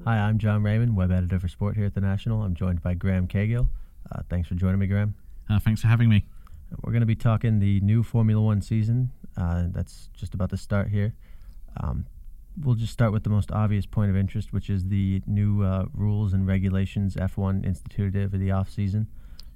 Hi, I'm John Raymond, web editor for Sport here at The National. I'm joined by Graham Cahill. Thanks for joining me, Graham. Thanks for having me. We're going to be talking the new Formula One season. That's just about to start here. We'll just start with the most obvious point of interest, which is the new rules and regulations F1 instituted over the off-season.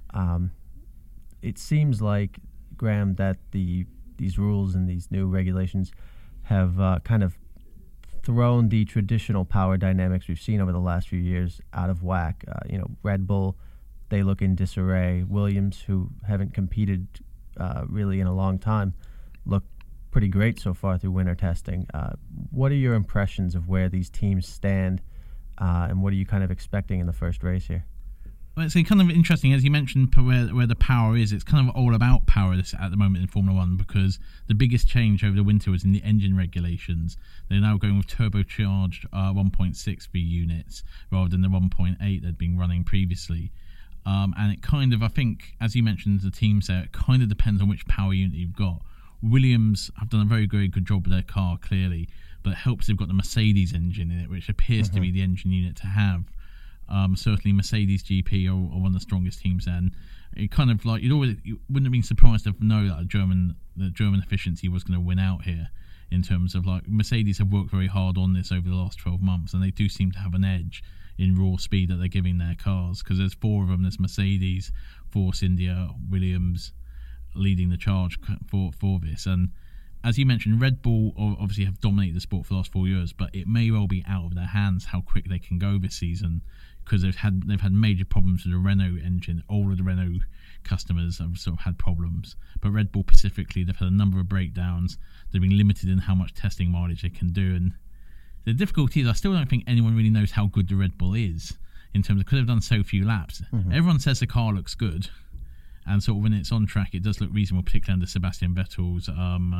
It seems like, Graham, that these rules and these new regulations have kind of thrown the traditional power dynamics we've seen over the last few years out of whack. Red Bull, they look in disarray. Williams, who haven't competed really in a long time, look pretty great so far through winter testing. What are your impressions of where these teams stand, and what are you kind of expecting in the first race here? Well, it's kind of interesting, as you mentioned, where the power is. It's kind of all about power at the moment in Formula One, because the biggest change over the winter was in the engine regulations. They're now going with turbocharged 1.6V units rather than the 1.8 they'd been running previously. And it kind of, I think, as you mentioned, the teams there, it kind of depends on which power unit you've got. Williams have done a very, very good job with their car, clearly, but it helps they've got the Mercedes engine in it, which appears to be the engine unit to have. Certainly Mercedes GP are one of the strongest teams there, and it kind of like you wouldn't have been surprised to know that the German efficiency was going to win out here, in terms of like Mercedes have worked very hard on this over the last 12 months, and they do seem to have an edge in raw speed that they're giving their cars, because there's four of them. There's Mercedes, Force India, Williams leading the charge for this. And as you mentioned, Red Bull obviously have dominated the sport for the last 4 years, but it may well be out of their hands how quick they can go this season, because they've had major problems with the Renault engine. All of the Renault customers have sort of had problems, but Red Bull specifically, they've had a number of breakdowns. They've been limited in how much testing mileage they can do, and the difficulty is I still don't think anyone really knows how good the Red Bull is, in terms of, because they've done so few laps. Everyone says the car looks good, and sort of when it's on track it does look reasonable, particularly under Sebastian Vettel's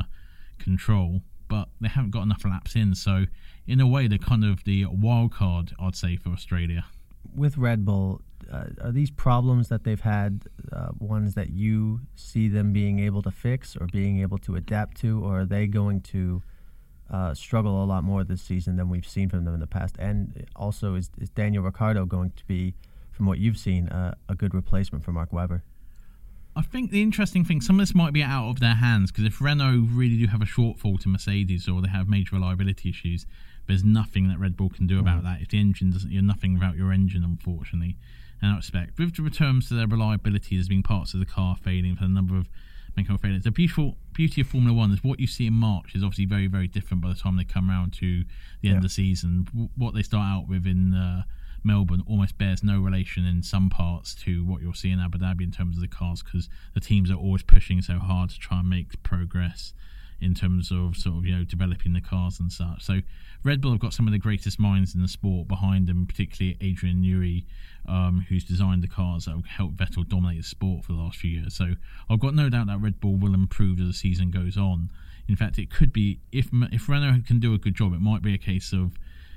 control, but they haven't got enough laps in, so in a way they're kind of the wild card, I'd say, for Australia. With Red Bull, are these problems that they've had ones that you see them being able to fix or being able to adapt to, or are they going to struggle a lot more this season than we've seen from them in the past? And also, is Daniel Ricciardo going to be, from what you've seen, a good replacement for Mark Webber? I think the interesting thing, some of this might be out of their hands, because if Renault really do have a shortfall to Mercedes, or they have major reliability issues, there's nothing that Red Bull can do about that. If the engine doesn't, you're nothing without your engine, unfortunately. And I expect, with the returns to their reliability, there's been parts of the car failing for a number of mechanical failures. The beauty of Formula One is what you see in March is obviously very, very different by the time they come around to the end of the season. What they start out with in Melbourne almost bears no relation in some parts to what you'll see in Abu Dhabi in terms of the cars, because the teams are always pushing so hard to try and make progress in terms of developing the cars and such. So Red Bull have got some of the greatest minds in the sport behind them, particularly Adrian Newey, who's designed the cars that have helped Vettel dominate the sport for the last few years. So I've got no doubt that Red Bull will improve as the season goes on. In fact, it could be, if Renault can do a good job, it might be a case of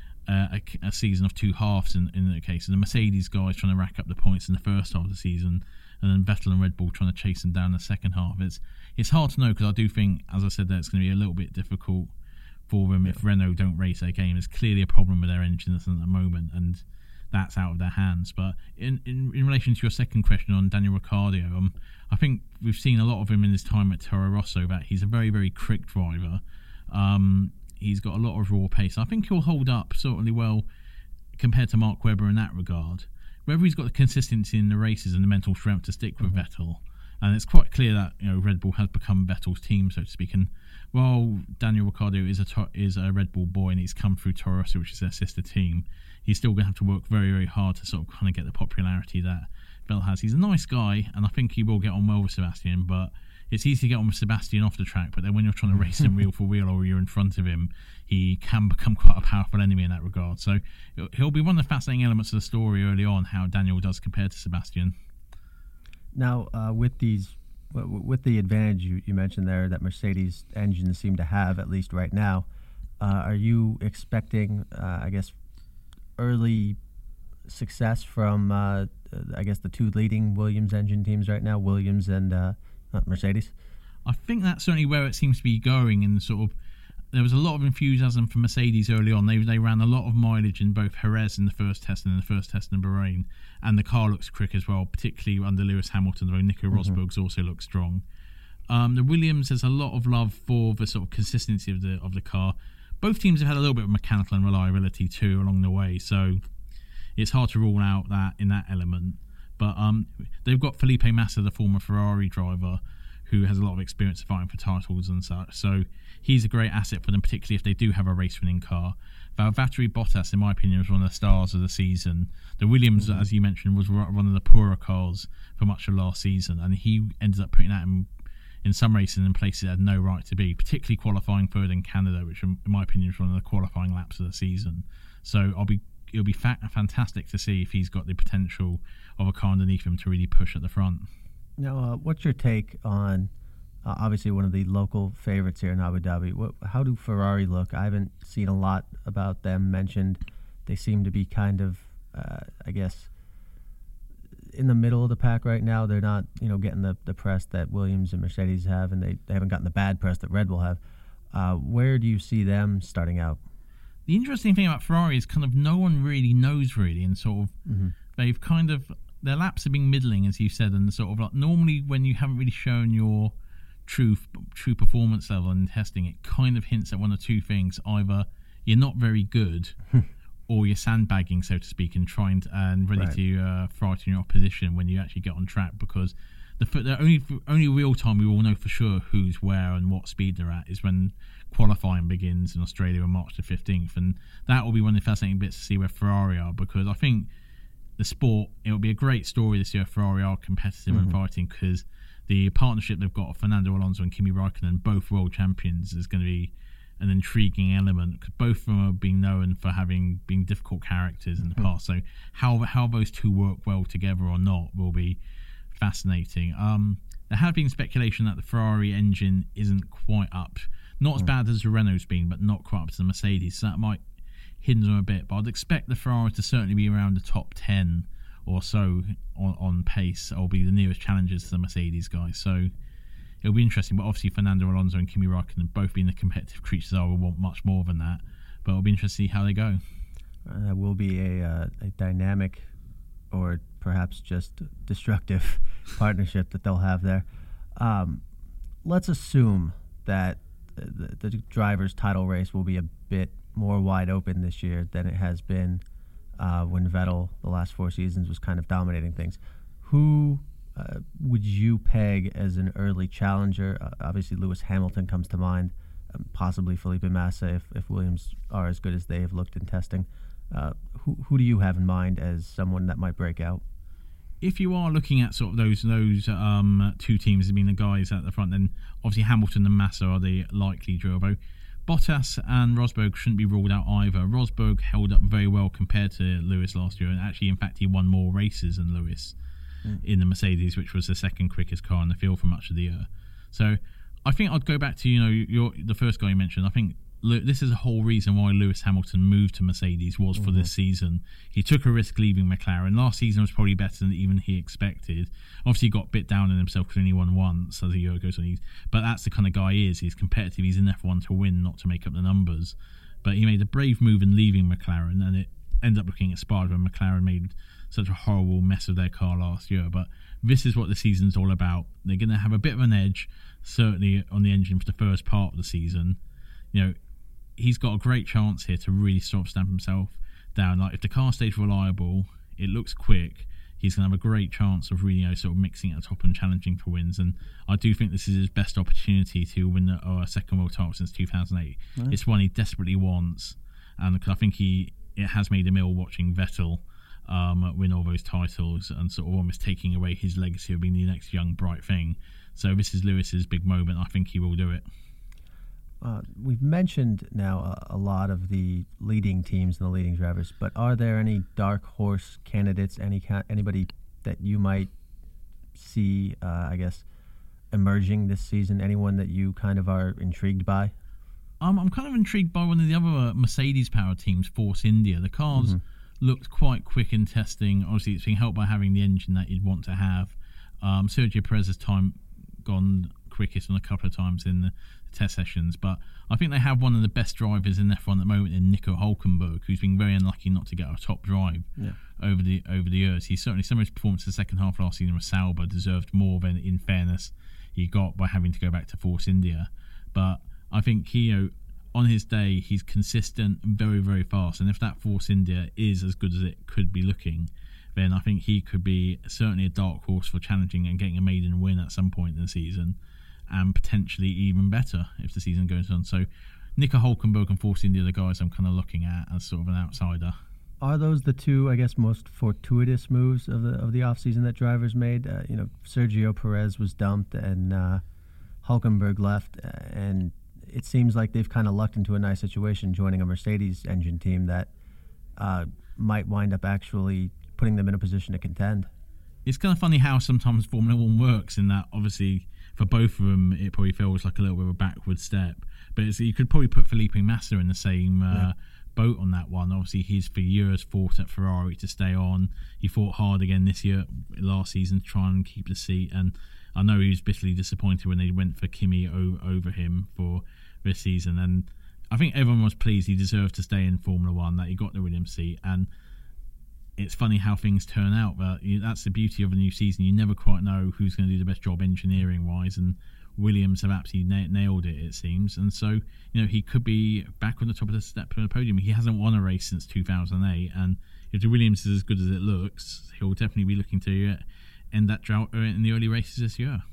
a season of two halves in the case of the Mercedes guys trying to rack up the points in the first half of the season, and then Vettel and Red Bull trying to chase them down in the second half. It's hard to know, because I do think, as I said, that it's going to be a little bit difficult for them if Renault don't race their game. There's clearly a problem with their engines at the moment, and that's out of their hands. But in relation to your second question on Daniel Ricciardo, I think we've seen a lot of him in his time at Toro Rosso, that he's a very, very quick driver. He's got a lot of raw pace. I think he'll hold up certainly well compared to Mark Webber in that regard. Whether he's got the consistency in the races and the mental strength to stick with Vettel, and it's quite clear that Red Bull has become Vettel's team, so to speak. And while Daniel Ricciardo is a Red Bull boy and he's come through Toro Rosso, which is their sister team, he's still going to have to work very, very hard to sort of kind of get the popularity that Vettel has. He's a nice guy, and I think he will get on well with Sebastian, but it's easy to get on with Sebastian off the track, but then when you're trying to race him wheel for wheel, or you're in front of him, he can become quite a powerful enemy in that regard. So he'll be one of the fascinating elements of the story early on, how Daniel does compare to Sebastian. Now, with the advantage you mentioned there that Mercedes engines seem to have, at least right now, are you expecting, early success from, the two leading Williams engine teams right now, Williams and Mercedes? I think that's certainly where it seems to be going, in sort of there was a lot of enthusiasm for Mercedes early on. They ran a lot of mileage in both Jerez in the first test and in the first test in Bahrain, and the car looks quick as well, particularly under Lewis Hamilton, though Nico Rosberg's also looks strong. The Williams, there's a lot of love for the sort of consistency of the car. Both teams have had a little bit of mechanical and reliability too along the way, so it's hard to rule out that in that element. But they've got Felipe Massa, the former Ferrari driver, who has a lot of experience fighting for titles and such. So he's a great asset for them, particularly if they do have a race-winning car. Valtteri Bottas, in my opinion, was one of the stars of the season. The Williams, as you mentioned, was one of the poorer cars for much of last season, and he ended up putting that in some races in places it had no right to be, particularly qualifying third in Canada, which in my opinion was one of the qualifying laps of the season. So it'll be fantastic to see if he's got the potential of a car underneath him to really push at the front. Now, what's your take on, obviously one of the local favorites here in Abu Dhabi? How do Ferrari look? I haven't seen a lot about them mentioned. They seem to be kind of, I guess, in the middle of the pack right now. They're not, getting the press that Williams and Mercedes have, and they haven't gotten the bad press that Red Bull have. Where do you see them starting out? The interesting thing about Ferrari is kind of no one really knows and sort of they've kind of, their laps have been middling, as you said, and sort of like normally when you haven't really shown your true performance level in testing, it kind of hints at one or two things: either you're not very good, or you're sandbagging, so to speak, and trying and ready to frighten your opposition when you actually get on track. Because the only real time we will know for sure who's where and what speed they're at is when qualifying begins in Australia on March the 15th, and that will be one of the fascinating bits to see where Ferrari are, because I think the sport, it will be a great story this year if Ferrari are competitive and fighting, because the partnership they've got of Fernando Alonso and Kimi Raikkonen, both world champions, is going to be an intriguing element, because both of them are being known for having been difficult characters in the past. So how those two work well together or not will be fascinating. There have been speculation that the Ferrari engine isn't quite up, not as bad as the Renault's been, but not quite up to the Mercedes, so that might hinder them a bit. But I'd expect the Ferrari to certainly be around the top 10 or so on pace, or be the nearest challengers to the Mercedes guys. So it'll be interesting. But obviously Fernando Alonso and Kimi Raikkonen, both being the competitive creatures will want much more than that. But it'll be interesting to see how they go. That will be a dynamic, or perhaps just destructive partnership that they'll have there. Let's assume that the driver's title race will be a bit more wide open this year than it has been when Vettel, the last 4 seasons, was kind of dominating things. Who would you peg as an early challenger? Obviously, Lewis Hamilton comes to mind, possibly Felipe Massa if Williams are as good as they have looked in testing. Who do you have in mind as someone that might break out? If you are looking at sort of those two teams, I mean the guys at the front, then obviously Hamilton and Massa are the likely duo. Bottas and Rosberg shouldn't be ruled out either. Rosberg held up very well compared to Lewis last year, and actually, in fact, he won more races than Lewis in the Mercedes, which was the second quickest car in the field for much of the year. So I think I'd go back to the first guy you mentioned. I think this is the whole reason why Lewis Hamilton moved to Mercedes was for this season. He took a risk leaving McLaren. Last season was probably better than even he expected. Obviously, he got a bit down on himself because he only won once as the year goes on. But that's the kind of guy he is. He's competitive. He's in F1 to win, not to make up the numbers. But he made a brave move in leaving McLaren, and it ended up looking expired when McLaren made such a horrible mess of their car last year. But this is what the season's all about. They're going to have a bit of an edge, certainly on the engine for the first part of the season. He's got a great chance here to really sort of stamp himself down. Like, if the car stays reliable, it looks quick, he's going to have a great chance of really sort of mixing at the top and challenging for wins. And I do think this is his best opportunity to win a second world title since 2008. Nice. It's one he desperately wants, and I think it has made him ill watching Vettel win all those titles and sort of almost taking away his legacy of being the next young bright thing. So this is Lewis's big moment. I think he will do it. We've mentioned now a lot of the leading teams and the leading drivers, but are there any dark horse candidates, anybody that you might see, emerging this season? Anyone that you kind of are intrigued by? I'm kind of intrigued by one of the other Mercedes-powered teams, Force India. The cars looked quite quick in testing. Obviously, it's been helped by having the engine that you'd want to have. Sergio Perez's time gone quickest on a couple of times in the test sessions. But I think they have one of the best drivers in F1 at the moment in Nico Hülkenberg, who's been very unlucky not to get a top drive over the years. He's certainly, some of his performance in the second half last season with Sauber deserved more than, in fairness, he got by having to go back to Force India. But I think he, on his day, he's consistent and very, very fast. And if that Force India is as good as it could be looking, then I think he could be certainly a dark horse for challenging and getting a maiden win at some point in the season, and potentially even better if the season goes on. So Nico Hülkenberg and Force India are the guys I'm kind of looking at as sort of an outsider. Are those the two, I guess, most fortuitous moves of the off season that drivers made? Sergio Perez was dumped and Hülkenberg left, and it seems like they've kind of lucked into a nice situation joining a Mercedes engine team that might wind up actually putting them in a position to contend. It's kind of funny how sometimes Formula One works, in that obviously for both of them it probably feels like a little bit of a backward step. But you could probably put Felipe Massa in the same boat on that one. Obviously he's for years fought at Ferrari to stay on. He fought hard again last season to try and keep the seat, and I know he was bitterly disappointed when they went for Kimi over him for this season. And I think everyone was pleased he deserved to stay in Formula One, that he got the Williams seat. And it's funny how things turn out, but that's the beauty of a new season. You never quite know who's going to do the best job engineering-wise, and Williams have absolutely nailed it, it seems. And so, he could be back on the top of the step of the podium. He hasn't won a race since 2008, and if the Williams is as good as it looks, he'll definitely be looking to end that drought in the early races this year.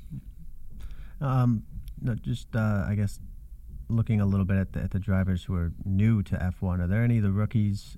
I guess looking a little bit at the drivers who are new to F1, are there any of the rookies,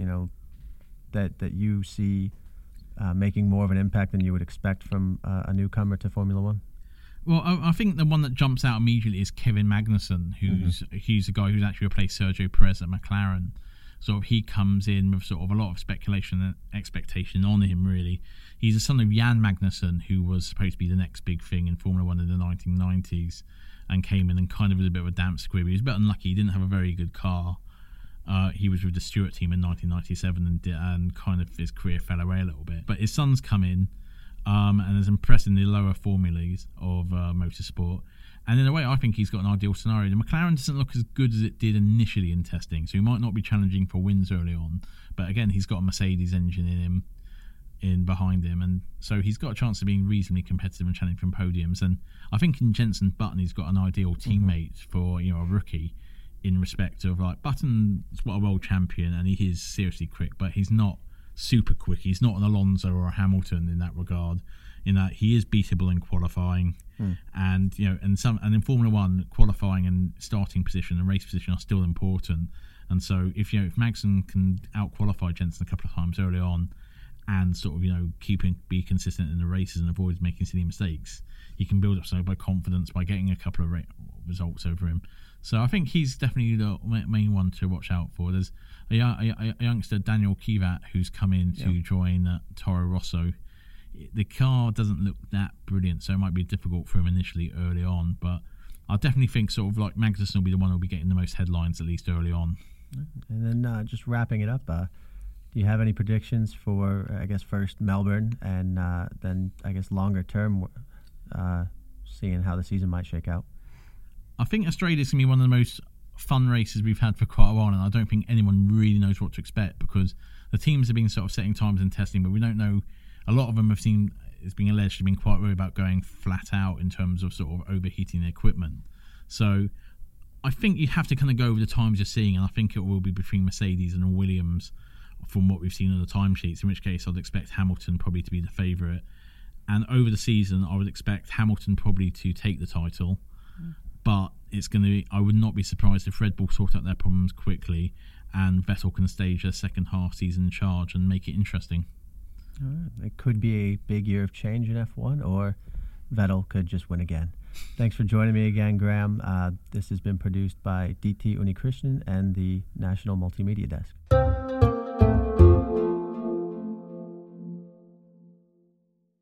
that you see making more of an impact than you would expect from a newcomer to Formula One? Well, I think the one that jumps out immediately is Kevin Magnussen, he's a guy who's actually replaced Sergio Perez at McLaren. Sort of he comes in with sort of a lot of speculation and expectation on him, really. He's the son of Jan Magnussen, who was supposed to be the next big thing in Formula One in the 1990s, and came in and kind of was a bit of a damp squib. He was a bit unlucky. He didn't have a very good car. He was with the Stewart team in 1997 and kind of his career fell away a little bit. But his son's come in and has impressed in the lower formulas of motorsport. And in a way, I think he's got an ideal scenario. The McLaren doesn't look as good as it did initially in testing, so he might not be challenging for wins early on. But again, he's got a Mercedes engine behind him, and so he's got a chance of being reasonably competitive and challenging from podiums. And I think in Jenson Button, he's got an ideal teammate for a rookie, in respect of, like, Button's what a world champion, and he is seriously quick, but he's not super quick. He's not an Alonso or a Hamilton in that regard, in that he is beatable in qualifying, and and in Formula One, qualifying and starting position and race position are still important. And so if Magnussen can out qualify Jenson a couple of times early on, and sort of be consistent in the races and avoid making silly mistakes, he can build up some by confidence by getting a couple of results over him. So I think he's definitely the main one to watch out for. There's a youngster, Daniel Kivat, who's come in to join Toro Rosso. The car doesn't look that brilliant, so it might be difficult for him initially early on, but I definitely think sort of like Magnussen will be the one who'll be getting the most headlines, at least early on. And then just wrapping it up, do you have any predictions for, I guess, first Melbourne, and then, I guess, longer term, seeing how the season might shake out? I think Australia's going to be one of the most fun races we've had for quite a while, and I don't think anyone really knows what to expect, because the teams have been sort of setting times and testing, but we don't know. A lot of them it's being alleged, have been quite worried about going flat out in terms of sort of overheating the equipment. So I think you have to kind of go with the times you're seeing, and I think it will be between Mercedes and Williams from what we've seen on the timesheets, in which case I'd expect Hamilton probably to be the favourite. And over the season, I would expect Hamilton probably to take the title. But it's going to be, I would not be surprised if Red Bull sort out their problems quickly and Vettel can stage a second half season charge and make it interesting. All right. It could be a big year of change in F1, or Vettel could just win again. Thanks for joining me again, Graham. This has been produced by DT Unikrishnan and the National Multimedia Desk.